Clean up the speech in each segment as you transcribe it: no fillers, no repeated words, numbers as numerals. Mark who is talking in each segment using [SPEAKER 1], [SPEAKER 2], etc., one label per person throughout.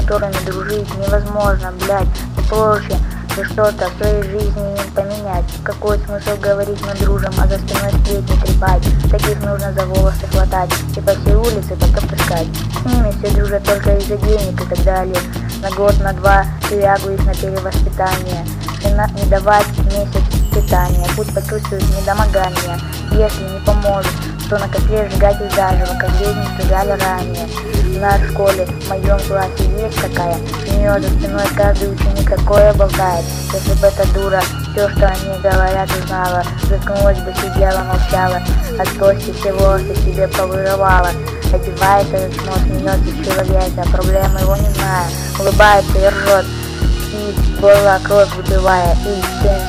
[SPEAKER 1] которыми дружить невозможно, блядь, проще и что-то в своей жизни им поменять. Какой смысл говорить мы дружим, а за спиной сплетни трепать? Таких нужно за волосы хватать и по всей улице потом таскать. С ними все дружат только из-за денег и так далее. На год, на два тюрягу их на перевоспитание. Не давать месяц питания, пусть почувствуют недомогание. Если не поможет, то на котле сжигать и заживо, как ведьмы сжигали ранее. У нас в школе, в моем классе есть такая, у нее за спиной каждый ученик такое болтает. Если бы эта дура все, что они говорят, узнала, заткнулась бы, сидела, молчала, от кости все волосы себе повырывала. Одевается и чмо, смеется человека, проблемы его не зная, улыбается и ржет, и горло кровь выпивая, и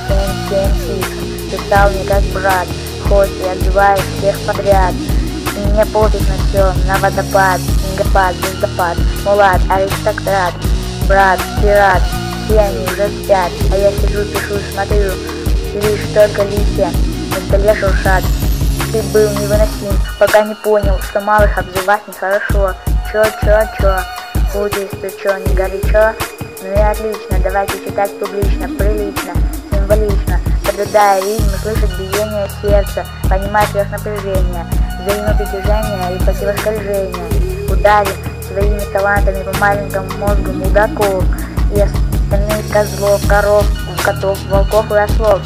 [SPEAKER 1] 7 ты стал мне как брат, хоть и отбиваешь всех подряд. И мне пофиг на все, на водопад, снегопад, звездопад, мулат, аристократ, брат, пират, все они уже спят, а я сижу, пишу, смотрю, и лишь только листья на столе шуршат. Ты был невыносим, пока не понял, что малых обзывать нехорошо. Чё, будет, ты чё, не горячо? Ну и отлично, давайте читать публично, прилично, символично, соблюдая ритм, слышать биение сердца, понимать сверхнапряжение, взаимное притяжение и противоскольжение. Ударим своими талантами по маленькому мозгу мудаков и остальных козлов, коров, котов, волков и ослов.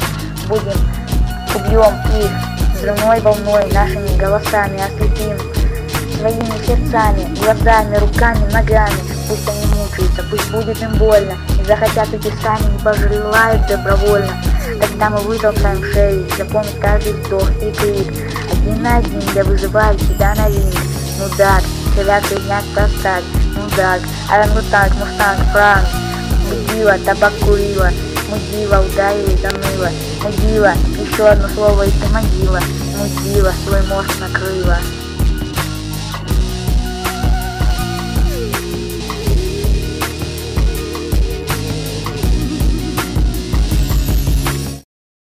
[SPEAKER 1] Убьем их взрывной волной, нашими голосами ослепим, своими сердцами, глазами, руками, ногами. Пусть они мучаются, пусть будет им больно, не захотят уйти сами, не пожелают добровольно. Тогда мы вытолкаем шею, запомнить каждый вздох и крик. Один на один я вызываю тебя на ринг. Мудак, человек дня поставь, мудак, орангутанг, мустанг, франк. Мудила, табак курила, мудила, ударила и заныла. Мудила, еще одно слово и ты могила. Мудила, свой мозг накрыла.